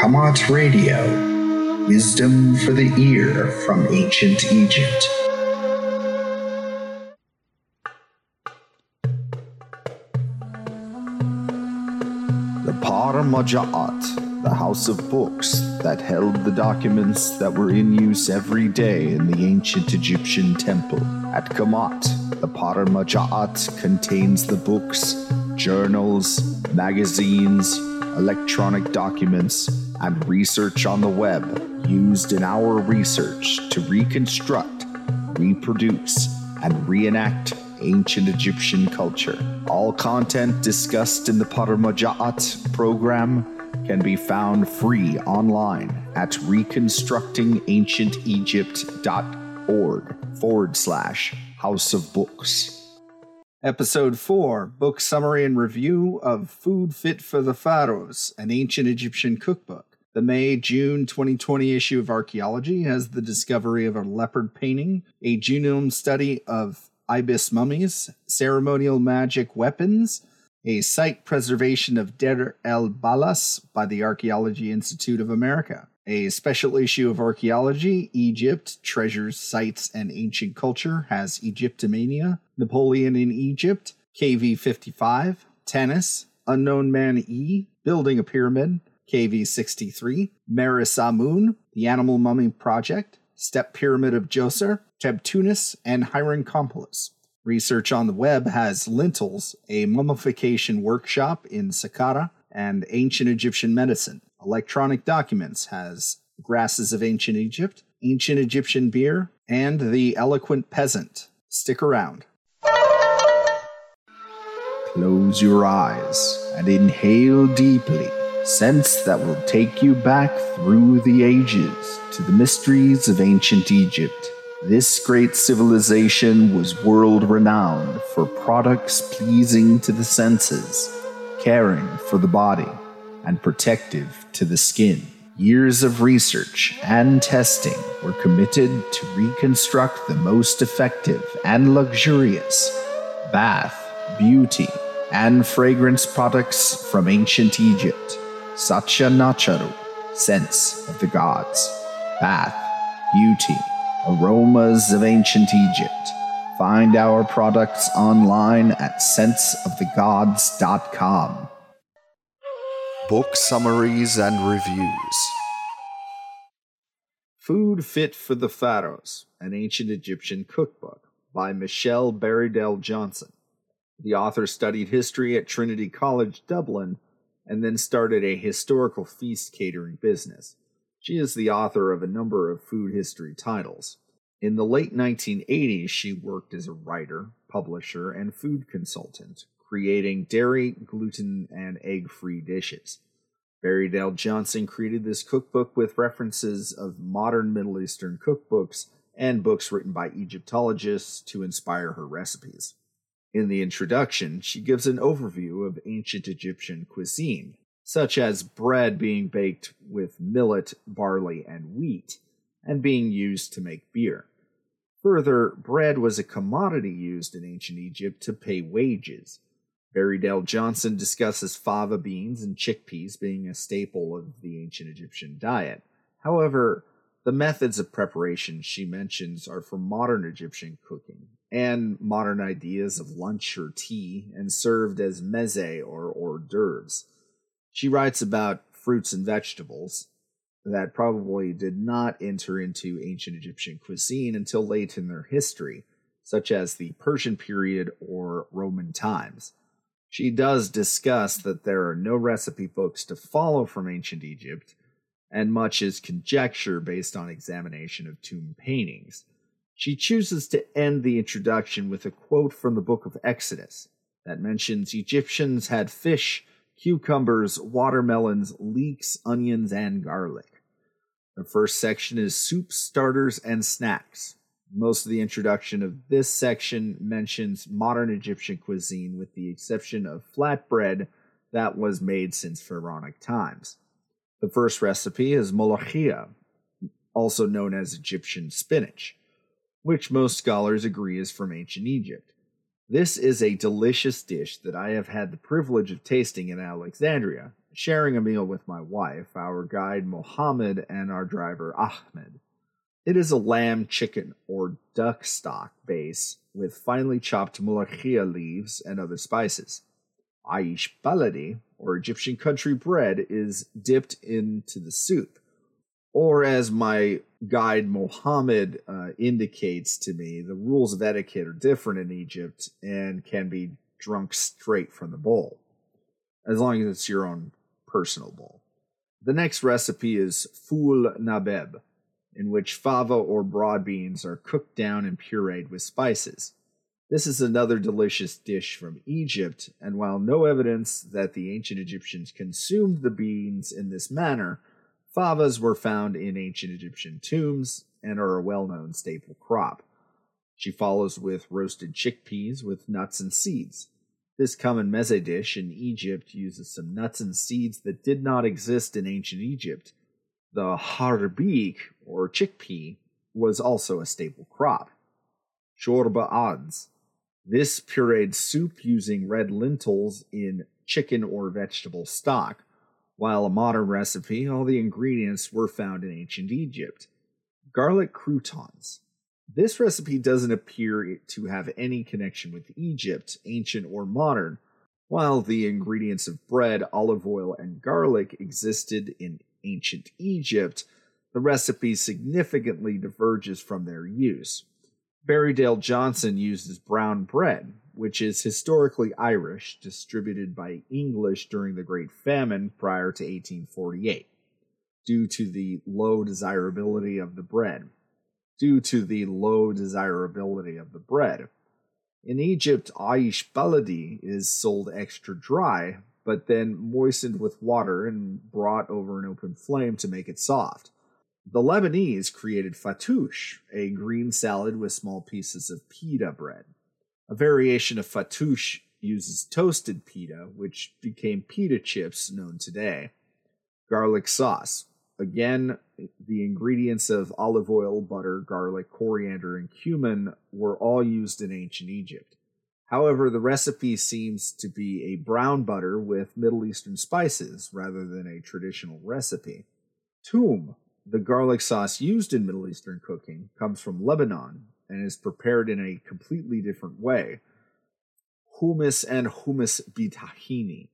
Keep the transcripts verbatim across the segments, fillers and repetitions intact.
Kamat Radio, wisdom for the ear from ancient Egypt. The Par-Maja'at, the house of books that held the documents that were in use every day in the ancient Egyptian temple. At Kamat, the Par-Maja'at contains the books, journals, magazines, electronic documents, and research on the web used in our research to reconstruct, reproduce, and reenact ancient Egyptian culture. All content discussed in the Par-Maja'at program can be found free online at reconstructing ancient egypt dot org forward slash House of Books. Episode four, Book Summary and Review of Food Fit for the Pharaohs, an Ancient Egyptian Cookbook. The May-June twenty twenty issue of Archaeology has the discovery of a leopard painting, a genome study of ibis mummies, ceremonial magic weapons, a site preservation of Deir el-Balas by the Archaeology Institute of America, a special issue of Archaeology, Egypt, Treasures, Sites, and Ancient Culture has Egyptomania, Napoleon in Egypt, K V fifty-five, Tennis, Unknown Man E, Building a Pyramid, K V sixty-three, Meris Amun, The Animal Mummy Project, Step Pyramid of Djoser, Tebtunis, and Hierakonpolis. Research on the web has Lintels, a mummification workshop in Saqqara, and Ancient Egyptian Medicine. Electronic Documents has Grasses of Ancient Egypt, Ancient Egyptian Beer, and The Eloquent Peasant. Stick around. Close your eyes and inhale deeply. Scents that will take you back through the ages to the mysteries of ancient Egypt. This great civilization was world-renowned for products pleasing to the senses, caring for the body, and protective to the skin. Years of research and testing were committed to reconstruct the most effective and luxurious bath, beauty, and fragrance products from ancient Egypt. Satya Nacharu, Sense of the Gods, Bath, Beauty, Aromas of Ancient Egypt. Find our products online at sense of the gods dot com. Book Summaries and Reviews. Food Fit for the Pharaohs, an Ancient Egyptian Cookbook by Michelle Berrydell Johnson. The author studied history at Trinity College, Dublin, and then started a historical feast catering business. She is the author of a number of food history titles. In the late nineteen eighties, she worked as a writer, publisher, and food consultant, creating dairy, gluten, and egg-free dishes. Berrydell Johnson created this cookbook with references of modern Middle Eastern cookbooks and books written by Egyptologists to inspire her recipes. In the introduction, she gives an overview of ancient Egyptian cuisine, such as bread being baked with millet, barley, and wheat, and being used to make beer. Further, bread was a commodity used in ancient Egypt to pay wages. Berrydell Johnson discusses fava beans and chickpeas being a staple of the ancient Egyptian diet. However, the methods of preparation she mentions are for modern Egyptian cooking and modern ideas of lunch or tea, and served as meze or hors d'oeuvres. She writes about fruits and vegetables that probably did not enter into ancient Egyptian cuisine until late in their history, such as the Persian period or Roman times. She does discuss that there are no recipe books to follow from ancient Egypt, and much is conjecture based on examination of tomb paintings. She chooses to end the introduction with a quote from the Book of Exodus that mentions Egyptians had fish, cucumbers, watermelons, leeks, onions, and garlic. The first section is soups, starters, and snacks. Most of the introduction of this section mentions modern Egyptian cuisine with the exception of flatbread that was made since pharaonic times. The first recipe is molokhia, also known as Egyptian spinach, which most scholars agree is from ancient Egypt. This is a delicious dish that I have had the privilege of tasting in Alexandria, sharing a meal with my wife, our guide Mohammed, and our driver Ahmed. It is a lamb, chicken, or duck stock base with finely chopped mulachia leaves and other spices. Aish baladi, or Egyptian country bread, is dipped into the soup. Or, as my guide Mohammed uh, indicates to me, the rules of etiquette are different in Egypt and can be drunk straight from the bowl, as long as it's your own personal bowl. The next recipe is ful nabeb, in which fava or broad beans are cooked down and pureed with spices. This is another delicious dish from Egypt, and while no evidence that the ancient Egyptians consumed the beans in this manner, favas were found in ancient Egyptian tombs and are a well-known staple crop. She follows with roasted chickpeas with nuts and seeds. This common meze dish in Egypt uses some nuts and seeds that did not exist in ancient Egypt. The harbik, or chickpea, was also a staple crop. Shorba adz. This pureed soup using red lentils in chicken or vegetable stock. While a modern recipe, all the ingredients were found in ancient Egypt. Garlic croutons. This recipe doesn't appear to have any connection with Egypt, ancient or modern, while the ingredients of bread, olive oil, and garlic existed in ancient Egypt. The recipe significantly diverges from their use. Berrydale Johnson uses brown bread, which is historically Irish, distributed by English during the Great Famine prior to eighteen forty-eight, due to the low desirability of the bread. Due to the low desirability of the bread. In Egypt, aish baladi is sold extra dry, but then moistened with water and brought over an open flame to make it soft. The Lebanese created fattoush, a green salad with small pieces of pita bread. A variation of fattoush uses toasted pita, which became pita chips known today. Garlic sauce. Again, the ingredients of olive oil, butter, garlic, coriander, and cumin were all used in ancient Egypt. However, the recipe seems to be a brown butter with Middle Eastern spices rather than a traditional recipe. Toum, the garlic sauce used in Middle Eastern cooking, comes from Lebanon and is prepared in a completely different way. Hummus and hummus bitahini.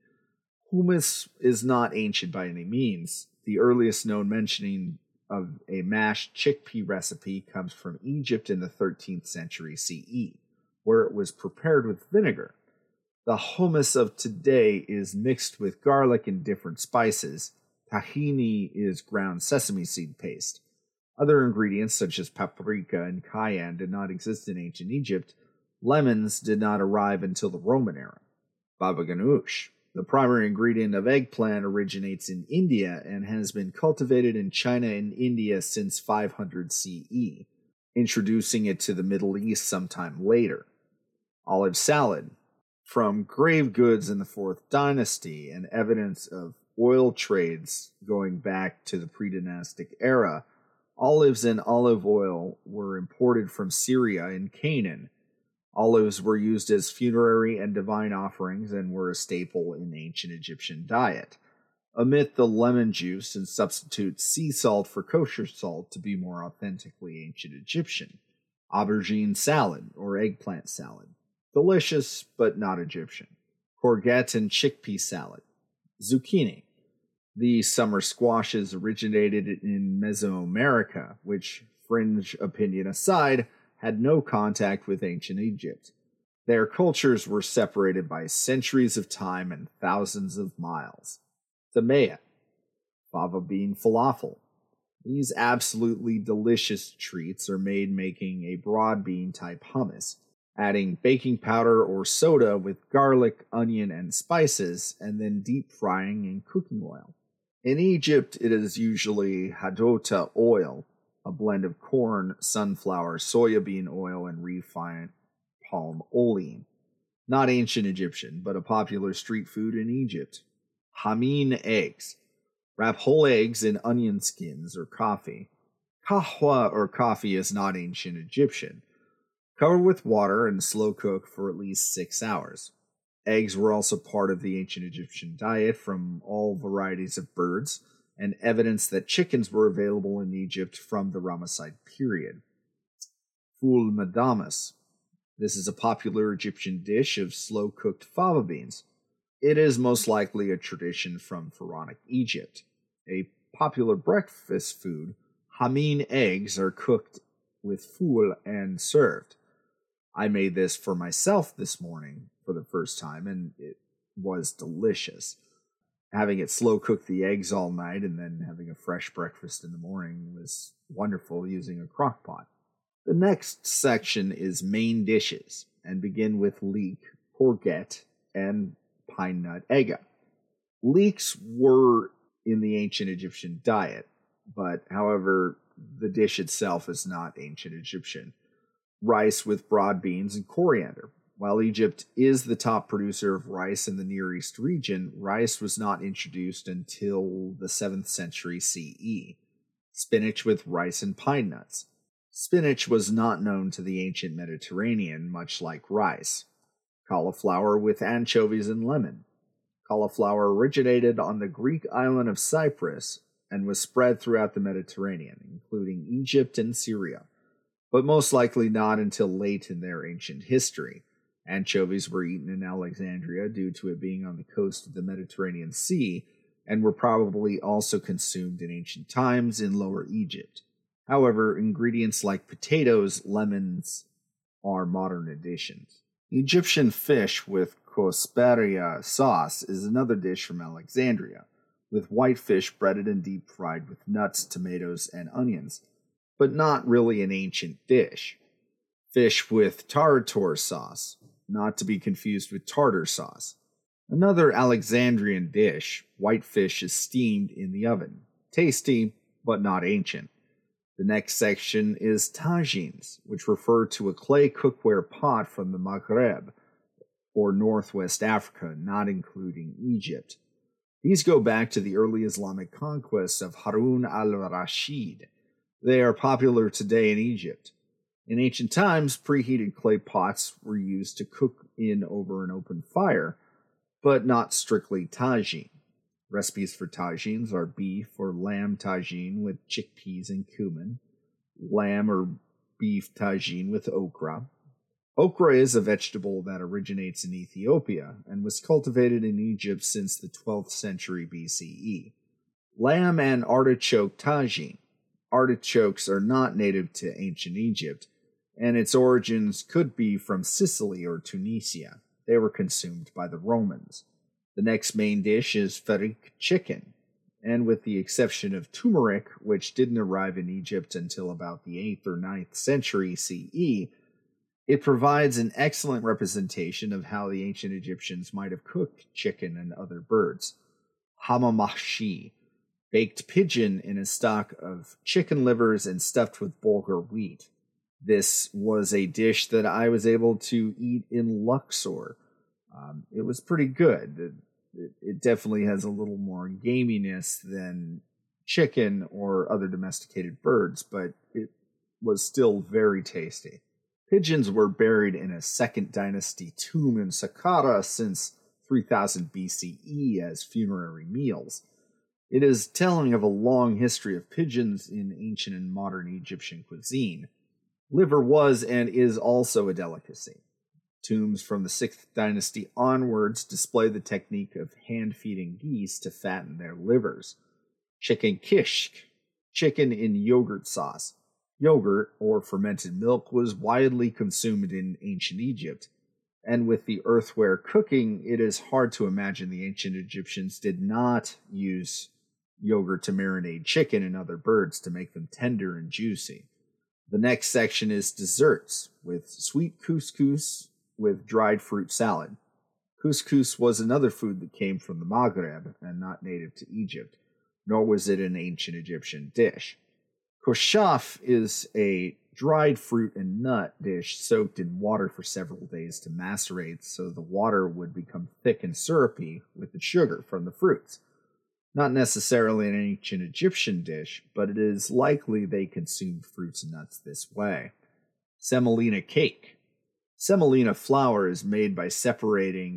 Hummus is not ancient by any means. The earliest known mentioning of a mashed chickpea recipe comes from Egypt in the thirteenth century C E, where it was prepared with vinegar. The hummus of today is mixed with garlic and different spices. Tahini is ground sesame seed paste. Other ingredients such as paprika and cayenne did not exist in ancient Egypt. Lemons did not arrive until the Roman era. Baba ganoush. The primary ingredient of eggplant originates in India and has been cultivated in China and India since five hundred C E, introducing it to the Middle East sometime later. Olive salad. From grave goods in the fourth Dynasty and evidence of oil trades going back to the pre-dynastic era, olives and olive oil were imported from Syria and Canaan. Olives were used as funerary and divine offerings and were a staple in ancient Egyptian diet. Omit the lemon juice and substitute sea salt for kosher salt to be more authentically ancient Egyptian. Aubergine salad, or eggplant salad. Delicious, but not Egyptian. Courgette and chickpea salad. Zucchini. The summer squashes originated in Mesoamerica, which, fringe opinion aside, had no contact with ancient Egypt. Their cultures were separated by centuries of time and thousands of miles. Tamea, fava bean falafel. These absolutely delicious treats are made making a broad bean type hummus, adding baking powder or soda with garlic, onion, and spices, and then deep frying in cooking oil. In Egypt, it is usually hadota oil, a blend of corn, sunflower, soybean oil, and refined palm olein. Not ancient Egyptian, but a popular street food in Egypt. Hameen eggs. Wrap whole eggs in onion skins or coffee. Kahwa or coffee is not ancient Egyptian. Cover with water and slow cook for at least six hours. Eggs were also part of the ancient Egyptian diet from all varieties of birds, and evidence that chickens were available in Egypt from the Ramesside period. Ful madamas. This is a popular Egyptian dish of slow-cooked fava beans. It is most likely a tradition from Pharaonic Egypt. A popular breakfast food, hameen eggs are cooked with ful and served. I made this for myself this morning for the first time, and it was delicious. Having it slow cook the eggs all night and then having a fresh breakfast in the morning was wonderful using a crock pot. The next section is main dishes, and begin with leek, courgette, and pine nut ega. Leeks were in the ancient Egyptian diet, but however, the dish itself is not ancient Egyptian. Rice with broad beans and coriander. While Egypt is the top producer of rice in the Near East region, rice was not introduced until the seventh century C E. Spinach with rice and pine nuts. Spinach was not known to the ancient Mediterranean, much like rice. Cauliflower with anchovies and lemon. Cauliflower originated on the Greek island of Cyprus and was spread throughout the Mediterranean, including Egypt and Syria, but most likely not until late in their ancient history. Anchovies were eaten in Alexandria due to it being on the coast of the Mediterranean Sea, and were probably also consumed in ancient times in Lower Egypt. However, ingredients like potatoes, lemons, are modern additions. Egyptian fish with cosperia sauce is another dish from Alexandria, with white fish breaded and deep fried with nuts, tomatoes, and onions, but not really an ancient dish. Fish with tartar sauce, not to be confused with tartar sauce. Another Alexandrian dish, white fish is steamed in the oven. Tasty, but not ancient. The next section is tagines, which refer to a clay cookware pot from the Maghreb, or northwest Africa, not including Egypt. These go back to the early Islamic conquests of Harun al-Rashid. They are popular today in Egypt. In ancient times, preheated clay pots were used to cook in over an open fire, but not strictly tagine. Recipes for tagines are beef or lamb tagine with chickpeas and cumin, lamb or beef tagine with okra. Okra is a vegetable that originates in Ethiopia and was cultivated in Egypt since the twelfth century B C E. Lamb and artichoke tagine. Artichokes are not native to ancient Egypt, and its origins could be from Sicily or Tunisia. They were consumed by the Romans. The next main dish is farik chicken, and with the exception of turmeric, which didn't arrive in Egypt until about the eighth or ninth century C E, it provides an excellent representation of how the ancient Egyptians might have cooked chicken and other birds. Hamamahshi, baked pigeon in a stock of chicken livers and stuffed with bulgur wheat. This was a dish that I was able to eat in Luxor. Um, it was pretty good. It, it definitely has a little more gaminess than chicken or other domesticated birds, but it was still very tasty. Pigeons were buried in a second dynasty tomb in Saqqara since three thousand B C E as funerary meals. It is telling of a long history of pigeons in ancient and modern Egyptian cuisine. Liver was and is also a delicacy. Tombs from the sixth dynasty onwards display the technique of hand-feeding geese to fatten their livers. Chicken kishk, chicken in yogurt sauce. Yogurt, or fermented milk, was widely consumed in ancient Egypt, and with the earthware cooking, it is hard to imagine the ancient Egyptians did not use yogurt to marinate chicken and other birds to make them tender and juicy. The next section is desserts, with sweet couscous with dried fruit salad. Couscous was another food that came from the Maghreb and not native to Egypt, nor was it an ancient Egyptian dish. Koshaf is a dried fruit and nut dish soaked in water for several days to macerate so the water would become thick and syrupy with the sugar from the fruits. Not necessarily an ancient Egyptian dish, but it is likely they consumed fruits and nuts this way. Semolina cake. Semolina flour is made by separating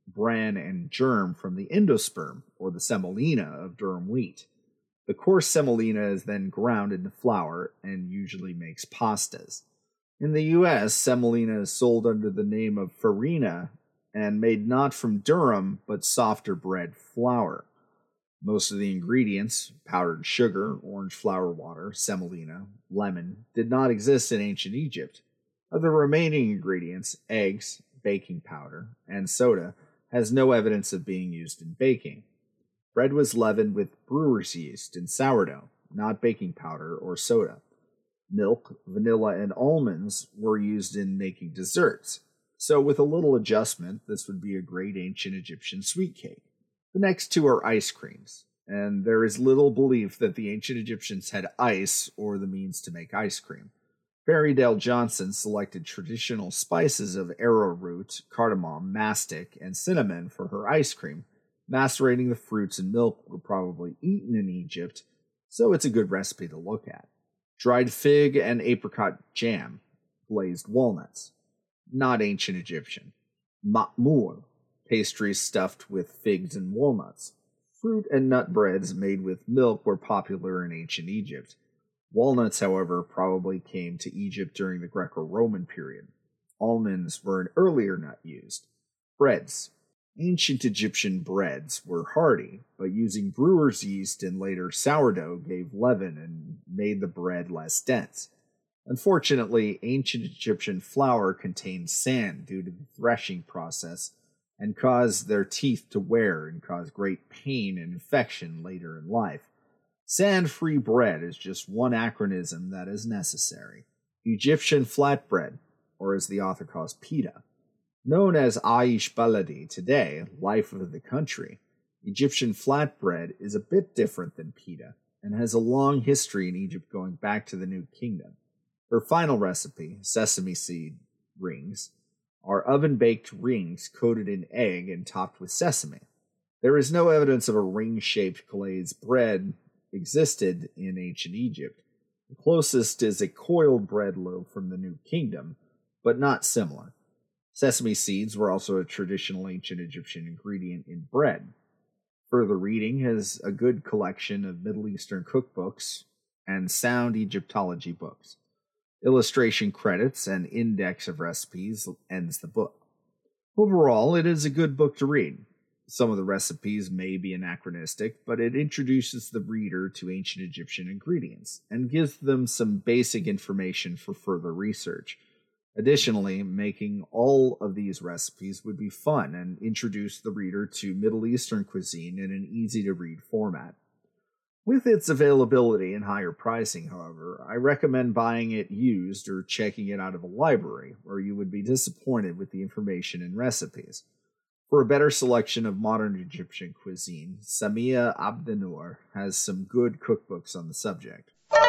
bran and germ from the endosperm, or the semolina, of durum wheat. The coarse semolina is then ground into flour and usually makes pastas. In the U S, semolina is sold under the name of farina and made not from durum, but softer bread flour. Most of the ingredients, powdered sugar, orange flower water, semolina, lemon, did not exist in ancient Egypt. Of the remaining ingredients, eggs, baking powder, and soda, has no evidence of being used in baking. Bread was leavened with brewer's yeast and sourdough, not baking powder or soda. Milk, vanilla, and almonds were used in making desserts. So with a little adjustment, this would be a great ancient Egyptian sweet cake. The next two are ice creams, and there is little belief that the ancient Egyptians had ice or the means to make ice cream. Barry Dale Johnson selected traditional spices of arrowroot, cardamom, mastic, and cinnamon for her ice cream. Macerating the fruits and milk were probably eaten in Egypt, so it's a good recipe to look at. Dried fig and apricot jam, glazed walnuts. Not ancient Egyptian. Ma'moul, pastries stuffed with figs and walnuts. Fruit and nut breads made with milk were popular in ancient Egypt. Walnuts, however, probably came to Egypt during the Greco-Roman period. Almonds were an earlier nut used. Breads. Ancient Egyptian breads were hearty, but using brewer's yeast and later sourdough gave leaven and made the bread less dense. Unfortunately, ancient Egyptian flour contained sand due to the threshing process and caused their teeth to wear and cause great pain and infection later in life. Sand-free bread is just one acronym that is necessary. Egyptian flatbread, or as the author calls pita. Known as Aish Baladi today, life of the country, Egyptian flatbread is a bit different than pita and has a long history in Egypt going back to the New Kingdom. Her final recipe, sesame seed rings, are oven-baked rings coated in egg and topped with sesame. There is no evidence of a ring-shaped glazed bread existed in ancient Egypt. The closest is a coiled bread loaf from the New Kingdom, but not similar. Sesame seeds were also a traditional ancient Egyptian ingredient in bread. Further reading has a good collection of Middle Eastern cookbooks and sound Egyptology books. Illustration credits and index of recipes ends the book. Overall, it is a good book to read. Some of the recipes may be anachronistic, but it introduces the reader to ancient Egyptian ingredients and gives them some basic information for further research. Additionally, making all of these recipes would be fun and introduce the reader to Middle Eastern cuisine in an easy-to-read format. With its availability and higher pricing, however, I recommend buying it used or checking it out of a library, or you would be disappointed with the information and recipes. For a better selection of modern Egyptian cuisine, Samia Abdenour has some good cookbooks on the subject.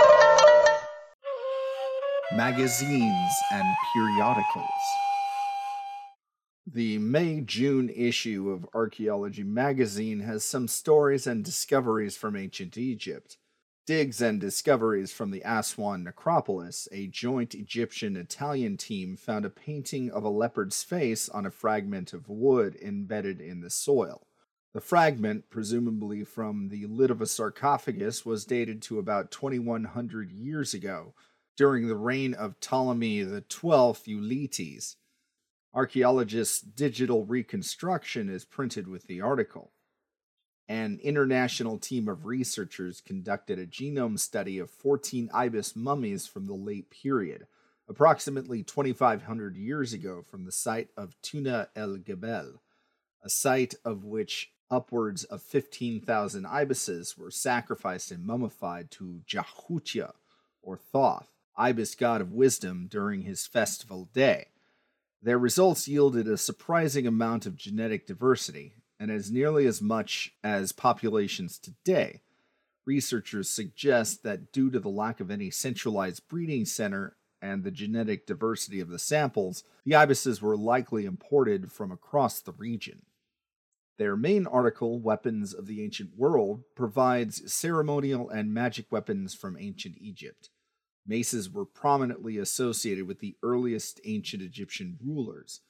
Magazines and periodicals. The May-June issue of Archaeology magazine has some stories and discoveries from ancient Egypt. Digs and discoveries from the Aswan necropolis, a joint Egyptian-Italian team found a painting of a leopard's face on a fragment of wood embedded in the soil. The fragment, presumably from the lid of a sarcophagus, was dated to about twenty-one hundred years ago, during the reign of Ptolemy the twelfth Euletes. Archaeologists' digital reconstruction is printed with the article. An international team of researchers conducted a genome study of fourteen ibis mummies from the late period, approximately twenty-five hundred years ago, from the site of Tuna el Gebel, a site of which upwards of fifteen thousand ibises were sacrificed and mummified to Jahutya, or Thoth, ibis god of wisdom, during his festival day. Their results yielded a surprising amount of genetic diversity, and as nearly as much as populations today. Researchers suggest that due to the lack of any centralized breeding center and the genetic diversity of the samples, the ibises were likely imported from across the region. Their main article, Weapons of the Ancient World, provides ceremonial and magic weapons from ancient Egypt. Maces were prominently associated with the earliest ancient Egyptian rulers.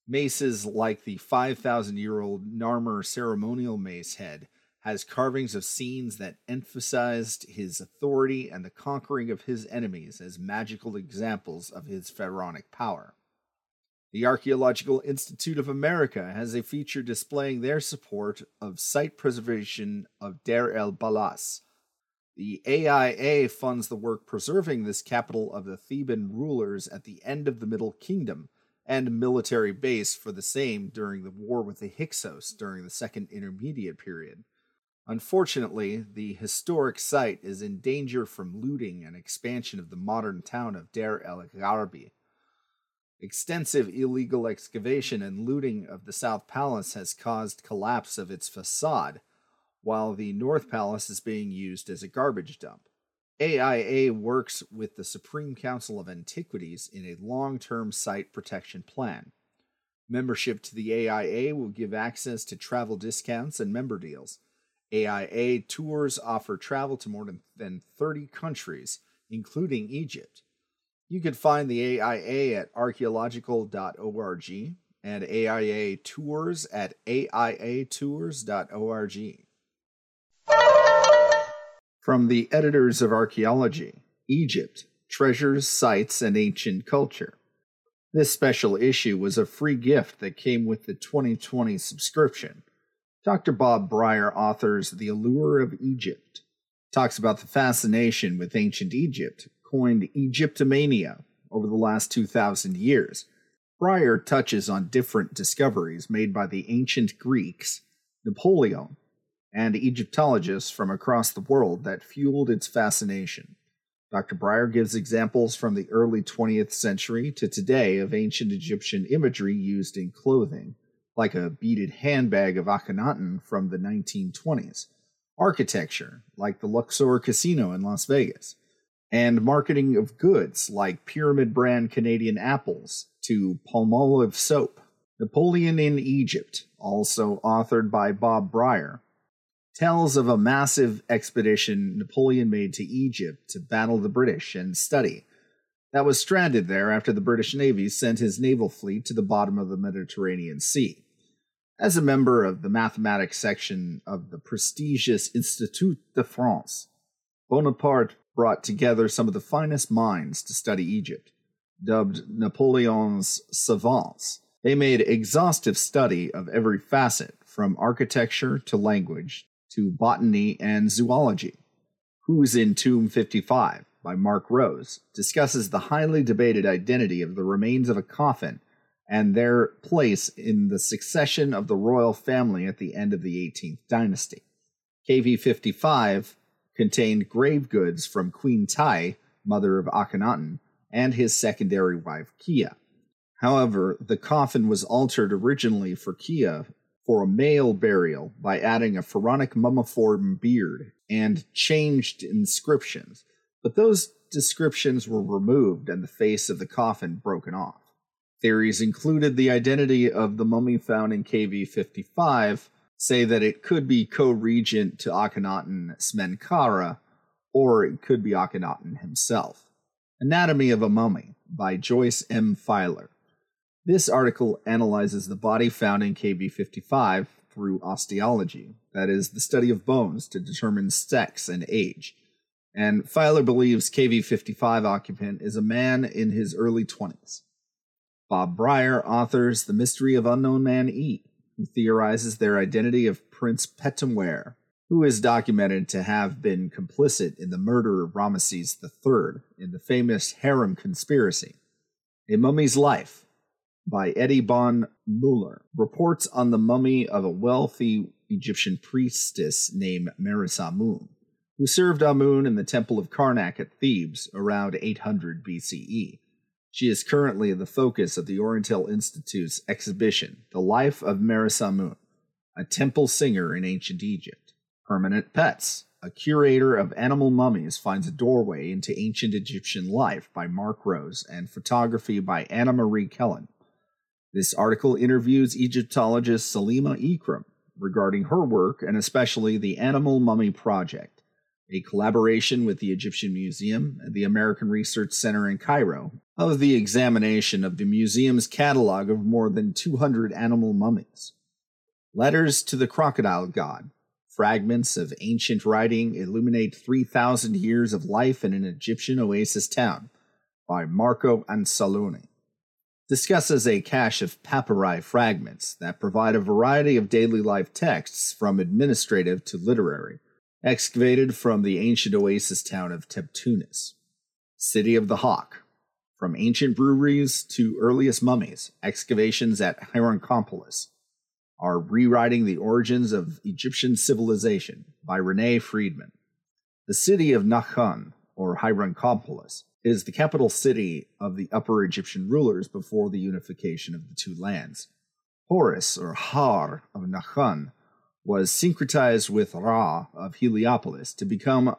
Maces like the five thousand year old Narmer ceremonial mace head has carvings of scenes that emphasized his authority and the conquering of his enemies as magical examples of his pharaonic power. The Archaeological Institute of America has a feature displaying their support of site preservation of Deir el-Balas. The A I A funds the work preserving this capital of the Theban rulers at the end of the Middle Kingdom and military base for the same during the war with the Hyksos during the Second Intermediate Period. Unfortunately, the historic site is in danger from looting and expansion of the modern town of Deir el-Gharbi. Extensive illegal excavation and looting of the South Palace has caused collapse of its facade, while the North Palace is being used as a garbage dump. A I A works with the Supreme Council of Antiquities in a long-term site protection plan. Membership to the A I A will give access to travel discounts and member deals. A I A tours offer travel to more than thirty countries, including Egypt. You can find the A I A at archaeological dot org and A I A tours at A I A tours dot org. From the editors of Archaeology, Egypt, Treasures, Sites, and Ancient Culture. This special issue was a free gift that came with the twenty twenty subscription. Doctor Bob Brier authors The Allure of Egypt, talks about the fascination with ancient Egypt, coined Egyptomania over the last two thousand years. Brier touches on different discoveries made by the ancient Greeks, Napoleon, and Egyptologists from across the world that fueled its fascination. Doctor Brier gives examples from the early twentieth century to today of ancient Egyptian imagery used in clothing, like a beaded handbag of Akhenaten from the nineteen twenties, architecture, like the Luxor Casino in Las Vegas, and marketing of goods like Pyramid brand Canadian apples to Palmolive soap. Napoleon in Egypt, also authored by Bob Brier, tells of a massive expedition Napoleon made to Egypt to battle the British and study, that was stranded there after the British Navy sent his naval fleet to the bottom of the Mediterranean Sea. As a member of the mathematics section of the prestigious Institut de France, Bonaparte brought together some of the finest minds to study Egypt, dubbed Napoleon's savants. They made exhaustive study of every facet, from architecture to language to botany and zoology. Who's in Tomb fifty-five by Mark Rose discusses the highly debated identity of the remains of a coffin and their place in the succession of the royal family at the end of the eighteenth dynasty. K V fifty-five contained grave goods from Queen Tai, mother of Akhenaten, and his secondary wife Kia. However, the coffin was altered originally for Kia for a male burial by adding a pharaonic mummiform beard and changed inscriptions, but those descriptions were removed and the face of the coffin broken off. Theories included the identity of the mummy found in K V fifty-five, say that it could be co-regent to Akhenaten Smenkhara, or it could be Akhenaten himself. Anatomy of a Mummy by Joyce M. Filer. This article analyzes the body found in K V fifty-five through osteology, that is, the study of bones to determine sex and age. And Filer believes K V fifty-five occupant is a man in his early twenties. Bob Brier authors The Mystery of Unknown Man E, who theorizes their identity of Prince Petumware, who is documented to have been complicit in the murder of Ramesses the Third in the famous Harem Conspiracy. A Mummy's Life by Eddie Bon Muller reports on the mummy of a wealthy Egyptian priestess named Meres Amun, who served Amun in the Temple of Karnak at Thebes around eight hundred B C E. She is currently the focus of the Oriental Institute's exhibition, The Life of Meres Amun, a temple singer in ancient Egypt. Permanent Pets, a curator of animal mummies finds a doorway into ancient Egyptian life by Mark Rose and photography by Anna Marie Kellen. This article interviews Egyptologist Salima Ikram regarding her work and especially the Animal Mummy Project, a collaboration with the Egyptian Museum and the American Research Center in Cairo, of the examination of the museum's catalog of more than two hundred animal mummies. Letters to the Crocodile God, fragments of ancient writing illuminate three thousand years of life in an Egyptian oasis town, by Marco Anzalone, discusses a cache of papyri fragments that provide a variety of daily life texts from administrative to literary, excavated from the ancient oasis town of Tebtunis. City of the Hawk, from ancient breweries to earliest mummies, excavations at Hierakonpolis, are rewriting the origins of Egyptian civilization by Renee Friedman. The city of Nachan, or Hierakonpolis, is the capital city of the Upper Egyptian rulers before the unification of the two lands. Horus, or Har, of Nachan, was syncretized with Ra of Heliopolis to become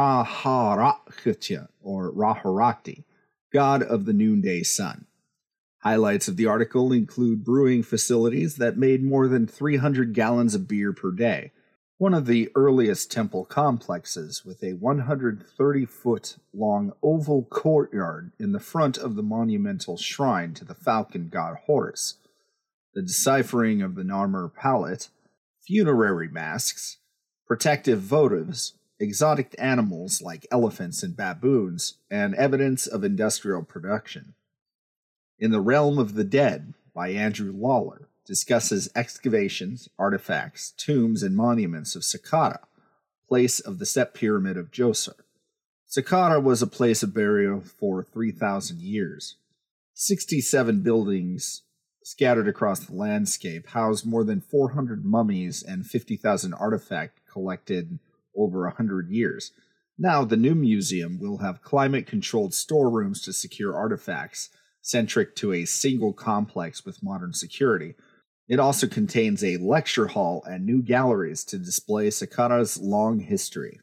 Ra-ha-ra-khtia, or Ra-harakti, god of the noonday sun. Highlights of the article include brewing facilities that made more than three hundred gallons of beer per day, one of the earliest temple complexes with a one hundred thirty foot long oval courtyard in the front of the monumental shrine to the falcon god Horus, the deciphering of the Narmer palette, funerary masks, protective votives, exotic animals like elephants and baboons, and evidence of industrial production. In the Realm of the Dead, by Andrew Lawler, discusses excavations, artifacts, tombs, and monuments of Saqqara, place of the Step Pyramid of Djoser. Saqqara was a place of burial for three thousand years. sixty-seven buildings scattered across the landscape house more than four hundred mummies and fifty thousand artifacts collected over one hundred years. Now, the new museum will have climate-controlled storerooms to secure artifacts, centric to a single complex with modern security. It also contains a lecture hall and new galleries to display Saqqara's long history.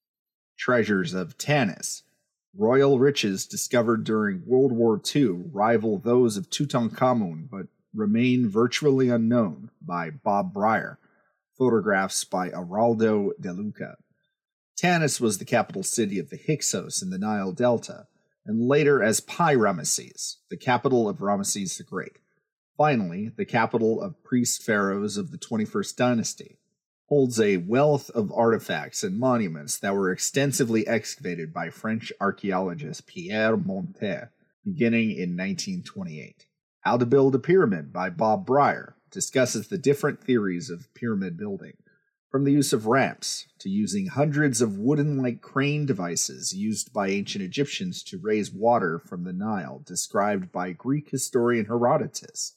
Treasures of Tanis. Royal riches discovered during World War Two rival those of Tutankhamun but remain virtually unknown, by Bob Breyer. Photographs by Araldo De Luca. Tanis was the capital city of the Hyksos in the Nile Delta, and later as Pi-Ramesses, the capital of Ramesses the Great. Finally, the capital of priest-pharaohs of the twenty-first dynasty, holds a wealth of artifacts and monuments that were extensively excavated by French archaeologist Pierre Montet, beginning in nineteen twenty-eight. How to Build a Pyramid by Bob Breyer discusses the different theories of pyramid building, from the use of ramps to using hundreds of wooden-like crane devices used by ancient Egyptians to raise water from the Nile, described by Greek historian Herodotus.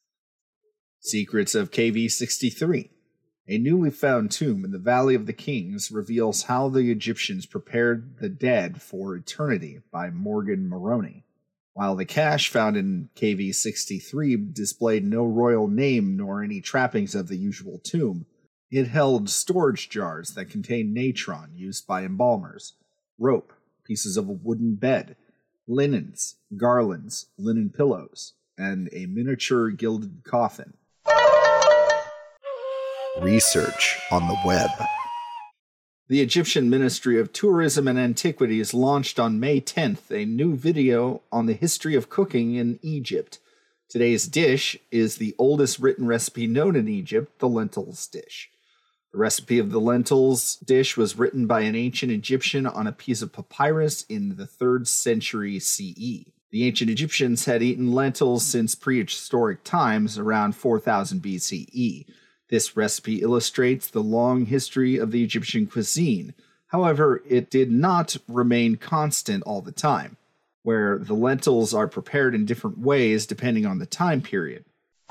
Secrets of K V sixty-three. A newly found tomb in the Valley of the Kings reveals how the Egyptians prepared the dead for eternity, by Morgan Maroney. While the cache found in K V sixty-three displayed no royal name nor any trappings of the usual tomb, it held storage jars that contained natron used by embalmers, rope, pieces of a wooden bed, linens, garlands, linen pillows, and a miniature gilded coffin. Research on the web. The Egyptian Ministry of Tourism and Antiquities launched on May tenth a new video on the history of cooking in Egypt. Today's dish is the oldest written recipe known in Egypt, the lentils dish. The recipe of the lentils dish was written by an ancient Egyptian on a piece of papyrus in the third century C E. The ancient Egyptians had eaten lentils since prehistoric times, around four thousand B C E. This recipe illustrates the long history of the Egyptian cuisine. However, it did not remain constant all the time, where the lentils are prepared in different ways depending on the time period.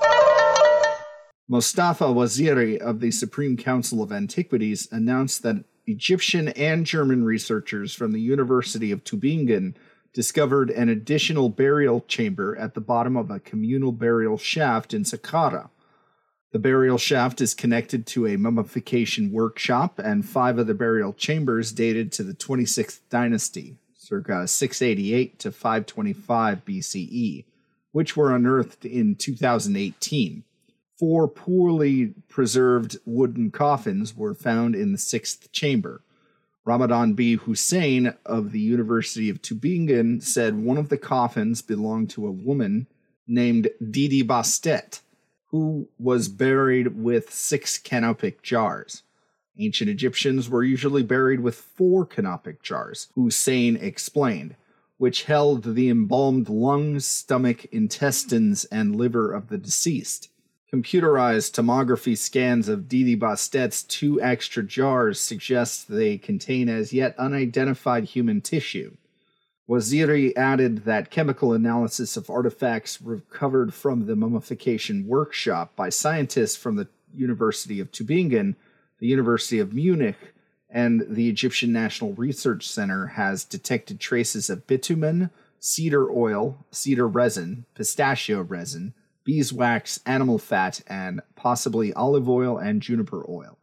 Mostafa Waziri of the Supreme Council of Antiquities announced that Egyptian and German researchers from the University of Tübingen discovered an additional burial chamber at the bottom of a communal burial shaft in Saqqara. The burial shaft is connected to a mummification workshop, and five of the burial chambers dated to the twenty-sixth dynasty, circa six eighty-eight to five twenty-five B C E, which were unearthed in two thousand eighteen. Four poorly preserved wooden coffins were found in the sixth chamber. Ramadan B. Hussein of the University of Tübingen said one of the coffins belonged to a woman named Didi Bastet, who was buried with six canopic jars. Ancient Egyptians were usually buried with four canopic jars, Hussein explained, which held the embalmed lungs, stomach, intestines, and liver of the deceased. Computerized tomography scans of Didi Bastet's two extra jars suggest they contain as yet unidentified human tissue. Waziri added that chemical analysis of artifacts recovered from the mummification workshop by scientists from the University of Tübingen, the University of Munich, and the Egyptian National Research Center has detected traces of bitumen, cedar oil, cedar resin, pistachio resin, beeswax, animal fat, and possibly olive oil and juniper oil.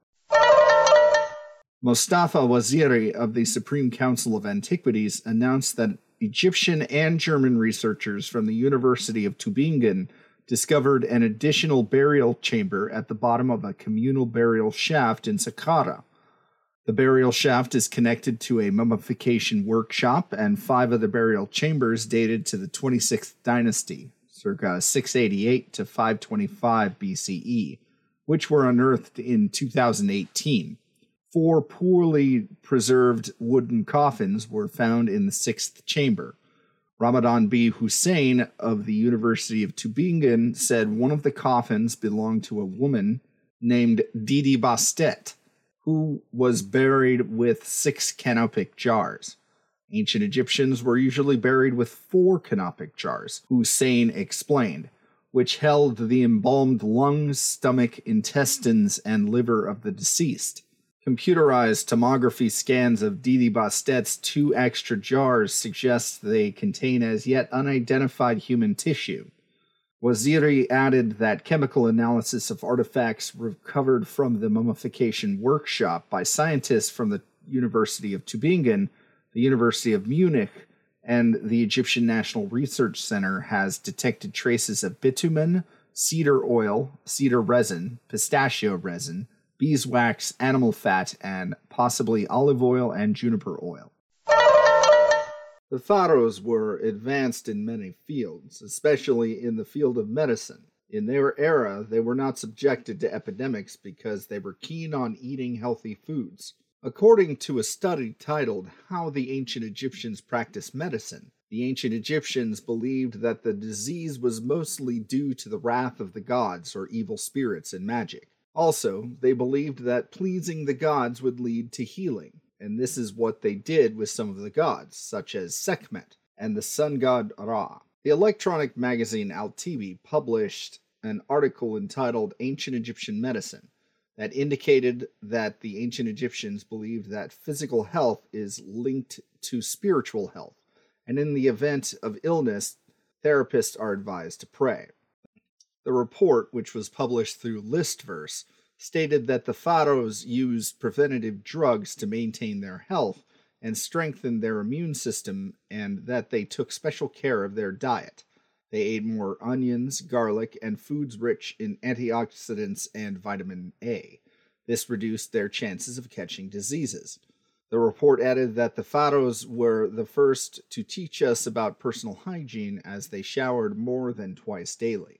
Mostafa Waziri of the Supreme Council of Antiquities announced that Egyptian and German researchers from the University of Tübingen discovered an additional burial chamber at the bottom of a communal burial shaft in Saqqara. The burial shaft is connected to a mummification workshop, and five of the burial chambers dated to the twenty-sixth dynasty, circa six eighty-eight to five twenty-five B C E, which were unearthed in two thousand eighteen. Four poorly preserved wooden coffins were found in the sixth chamber. Ramadan B. Hussein of the University of Tübingen said one of the coffins belonged to a woman named Didi Bastet, who was buried with six canopic jars. Ancient Egyptians were usually buried with four canopic jars, Hussein explained, which held the embalmed lungs, stomach, intestines, and liver of the deceased. Computerized tomography scans of Didi Bastet's two extra jars suggest they contain as yet unidentified human tissue. Waziri added that chemical analysis of artifacts recovered from the mummification workshop by scientists from the University of Tübingen, the University of Munich, and the Egyptian National Research Center has detected traces of bitumen, cedar oil, cedar resin, pistachio resin, beeswax, animal fat, and possibly olive oil and juniper oil. The pharaohs were advanced in many fields, especially in the field of medicine. In their era, they were not subjected to epidemics because they were keen on eating healthy foods. According to a study titled How the Ancient Egyptians Practiced Medicine, the ancient Egyptians believed that the disease was mostly due to the wrath of the gods or evil spirits and magic. Also, they believed that pleasing the gods would lead to healing, and this is what they did with some of the gods, such as Sekhmet and the sun god Ra. The electronic magazine Al-Tibi published an article entitled Ancient Egyptian Medicine that indicated that the ancient Egyptians believed that physical health is linked to spiritual health, and in the event of illness, therapists are advised to pray. The report, which was published through Listverse, stated that the pharaohs used preventative drugs to maintain their health and strengthen their immune system, and that they took special care of their diet. They ate more onions, garlic, and foods rich in antioxidants and vitamin A. This reduced their chances of catching diseases. The report added that the pharaohs were the first to teach us about personal hygiene, as they showered more than twice daily.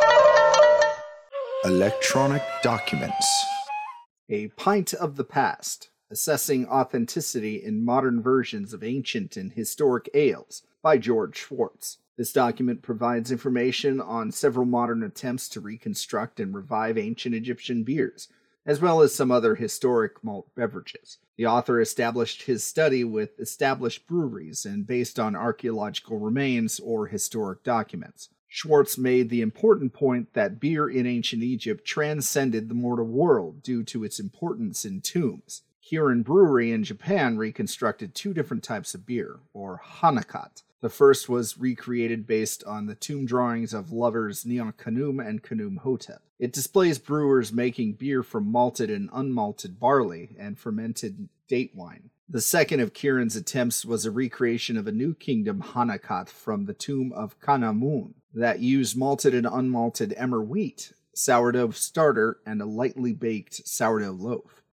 Electronic documents. A Pint of the Past, Assessing Authenticity in Modern Versions of Ancient and Historic Ales, by George Schwartz. This document provides information on several modern attempts to reconstruct and revive ancient Egyptian beers, as well as some other historic malt beverages. The author established his study with established breweries and based on archaeological remains or historic documents. Schwartz made the important point that beer in ancient Egypt transcended the mortal world due to its importance in tombs. Kirin Brewery in Japan reconstructed two different types of beer, or hanakat. The first was recreated based on the tomb drawings of lovers Neon-Khnum and Khnum-Hotep. It displays brewers making beer from malted and unmalted barley and fermented date wine. The second of Kirin's attempts was a recreation of a New Kingdom hanakat from the tomb of Khnum that used malted and unmalted emmer wheat, sourdough starter, and a lightly baked sourdough loaf.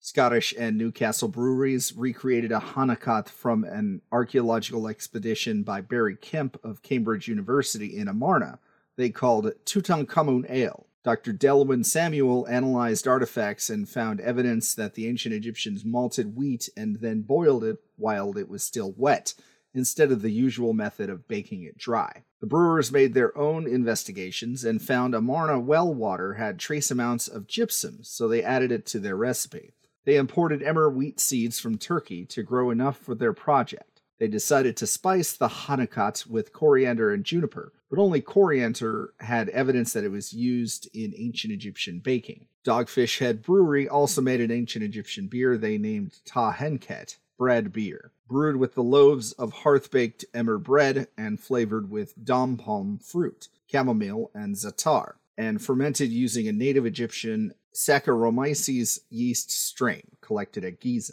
Scottish and Newcastle breweries recreated a Hanakot from an archaeological expedition by Barry Kemp of Cambridge University in Amarna. They called it Tutankhamun Ale. Doctor Delwyn Samuel analyzed artifacts and found evidence that the ancient Egyptians malted wheat and then boiled it while it was still wet, instead of the usual method of baking it dry. The brewers made their own investigations and found Amarna well water had trace amounts of gypsum, so they added it to their recipe. They imported emmer wheat seeds from Turkey to grow enough for their project. They decided to spice the Hanakot with coriander and juniper, but only coriander had evidence that it was used in ancient Egyptian baking. Dogfish Head Brewery also made an ancient Egyptian beer they named Ta Henket, bread beer, brewed with the loaves of hearth-baked emmer bread and flavored with dom palm fruit, chamomile, and za'atar, and fermented using a native Egyptian Saccharomyces yeast strain collected at Giza.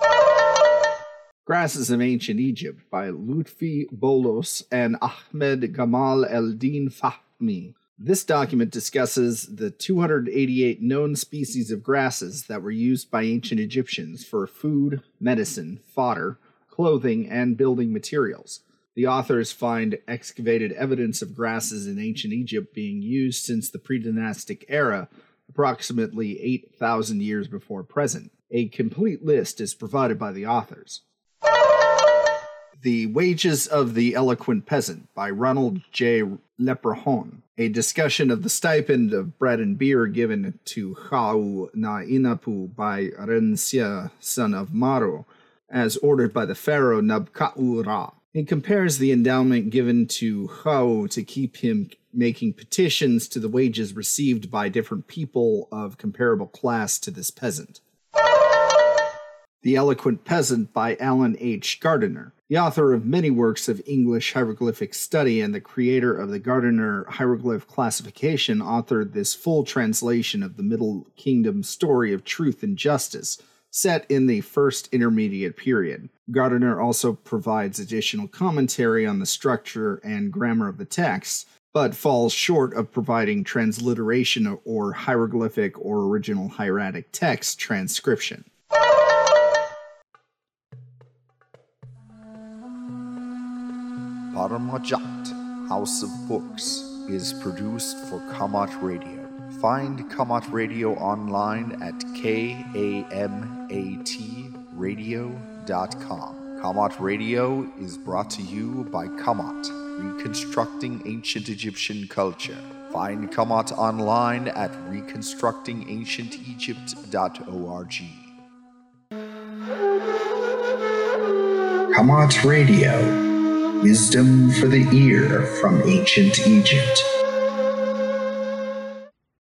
Grasses of Ancient Egypt by Lutfi Bolos and Ahmed Gamal el-Din Fahmy. This document discusses the two hundred eighty-eight known species of grasses that were used by ancient Egyptians for food, medicine, fodder, clothing, and building materials. The authors find excavated evidence of grasses in ancient Egypt being used since the pre-dynastic era, approximately eight thousand years before present. A complete list is provided by the authors. The Wages of the Eloquent Peasant by Ronald J. Leprechaun. A discussion of the stipend of bread and beer given to Khau na Inapu by Rensia, son of Maru, as ordered by the pharaoh Nabka'u-Ra. He compares the endowment given to Khau to keep him making petitions to the wages received by different people of comparable class to this peasant. The Eloquent Peasant by Alan H. Gardiner. The author of many works of English hieroglyphic study and the creator of the Gardiner hieroglyph classification authored this full translation of the Middle Kingdom story of truth and justice, set in the First Intermediate Period. Gardiner also provides additional commentary on the structure and grammar of the text, but falls short of providing transliteration or hieroglyphic or original hieratic text transcription. Paramajat, House of Books, is produced for Kamat Radio. Find Kamat Radio online at kamat radio dot com. Kamat Radio is brought to you by Kamat, Reconstructing Ancient Egyptian Culture. Find Kamat online at reconstructing ancient egypt dot org. Kamat Radio. Wisdom for the ear from ancient Egypt.